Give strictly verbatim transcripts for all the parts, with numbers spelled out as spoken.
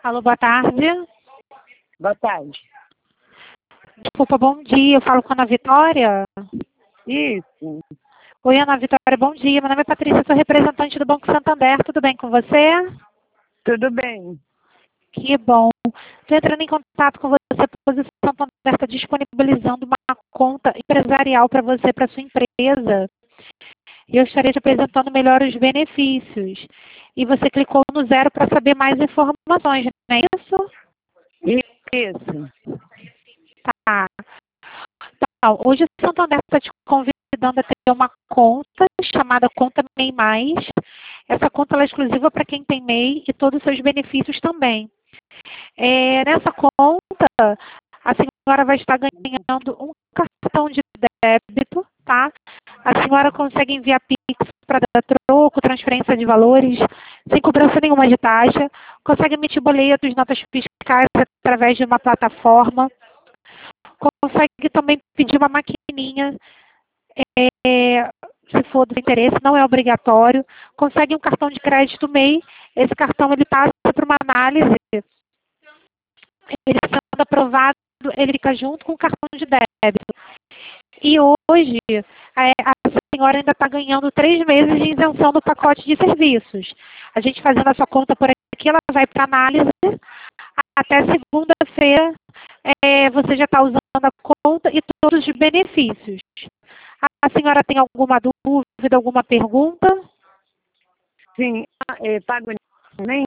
Alô, boa tarde. Boa tarde. Desculpa, bom dia. Eu falo com a Ana Vitória. Isso. Oi, Ana Vitória, bom dia. Meu nome é Patrícia, sou representante do Banco Santander. Tudo bem com você? Tudo bem. Que bom. Estou entrando em contato com você, pois o Santander está disponibilizando uma conta empresarial para você, para sua empresa. E eu estarei te apresentando melhor os benefícios. E você clicou no zero para saber mais informações, não é isso? Isso. Tá. Então, hoje o Santander está te convidando a ter uma conta chamada Conta MEI Mais. Essa conta ela é exclusiva para quem tem MEI e todos os seus benefícios também. É, nessa conta, a senhora vai estar ganhando um cartão de débito, tá? A senhora consegue enviar Pix para dar troco, transferência de valores, sem cobrança nenhuma de taxa. Consegue emitir boletos, notas fiscais através de uma plataforma. Consegue também pedir uma maquininha, é, se for do interesse, não é obrigatório. Consegue um cartão de crédito MEI. Esse cartão ele passa para uma análise. Ele sendo aprovado, ele fica junto com o cartão de débito. E hoje, é, a senhora ainda está ganhando três meses de isenção do pacote de serviços. A gente fazendo a sua conta por aqui, ela vai para análise. Até segunda-feira, é, você já está usando a conta e todos os benefícios. A senhora tem alguma dúvida, alguma pergunta? Sim. É, pago nem?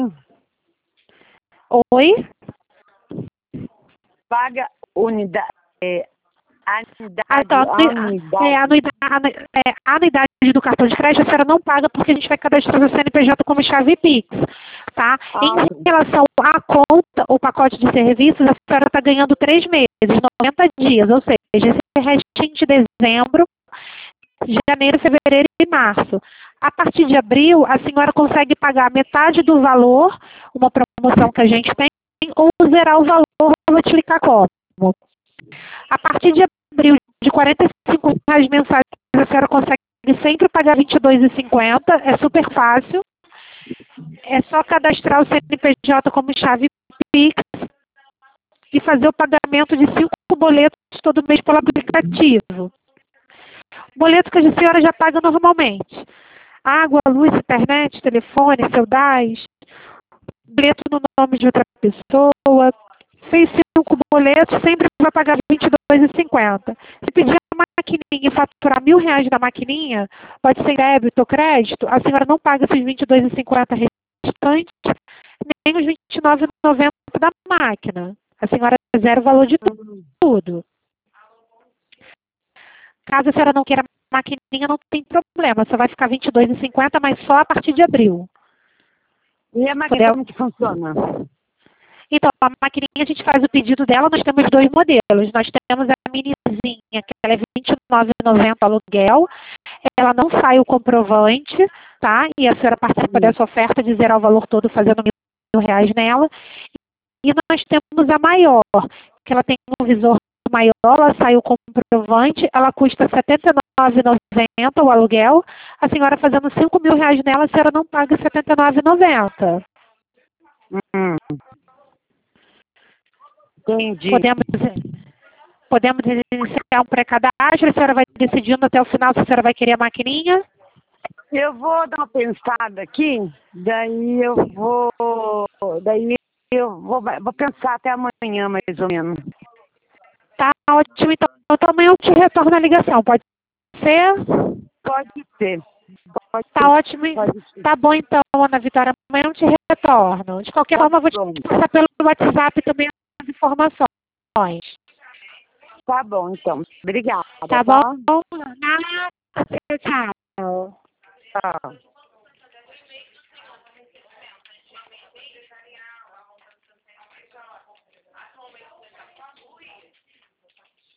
Oi? Paga unidade. É, anuidade. Ah, então, anuidade. É, a anuidade, é, a anuidade do cartão de crédito a senhora não paga porque a gente vai cadastrar o C N P J como chave Pix, tá? Ah, em relação à conta, o pacote de serviços, a senhora está ganhando três meses, noventa dias, ou seja, esse restinho de dezembro, janeiro, fevereiro e março. A partir de abril, a senhora consegue pagar metade do valor, uma promoção que a gente tem, ou zerar o valor, eu vou te explicar como. A partir de abril, de quarenta e cinco reais mensais, a senhora consegue sempre pagar vinte e dois reais e cinquenta centavos, é super fácil. É só cadastrar o C N P J como chave Pix e fazer o pagamento de cinco boletos todo mês pelo aplicativo. Boleto que a senhora já paga normalmente. Água, luz, internet, telefone, seu D A S, boleto no nome de outra pessoa. Fez cinco boletos, sempre vai pagar vinte e dois reais e cinquenta centavos. Se pedir uma maquininha e faturar mil reais na maquininha, pode ser débito ou crédito, a senhora não paga esses vinte e dois reais e cinquenta centavos restantes, nem os vinte e nove reais e noventa centavos da máquina. A senhora zera o valor de tudo. Caso a senhora não queira maquininha, não tem problema. Só vai ficar vinte e dois reais e cinquenta centavos, mas só a partir de abril. E a maquininha como que funciona? Então, a maquininha, a gente faz o pedido dela, nós temos dois modelos. Nós temos a minizinha, que ela é vinte e nove reais e noventa centavos aluguel. Ela não sai o comprovante, tá? E a senhora participa dessa oferta de zerar o valor todo fazendo mil reais nela. E nós temos a maior, que ela tem um visor maior, ela sai o comprovante, ela custa setenta e nove reais e noventa centavos o aluguel. A senhora fazendo cinco mil reais nela, a senhora não paga setenta e nove reais e noventa centavos. Hum. Entendi. Podemos, podemos iniciar um pré-cadastro, a senhora vai decidindo até o final se a senhora vai querer a maquininha. Eu vou dar uma pensada aqui, daí eu vou. Daí eu vou, vou pensar até amanhã, mais ou menos. Tá ótimo, então, então amanhã eu te retorno a ligação, pode ser? Pode ser. Pode Tá ser. ótimo, Pode ser. tá bom então, Ana Vitória, amanhã eu te retorno. De qualquer Tá forma, eu vou te bom. passar pelo WhatsApp também as informações. Tá bom, então. Obrigada. Tá bom? Nada, tchau. Tchau.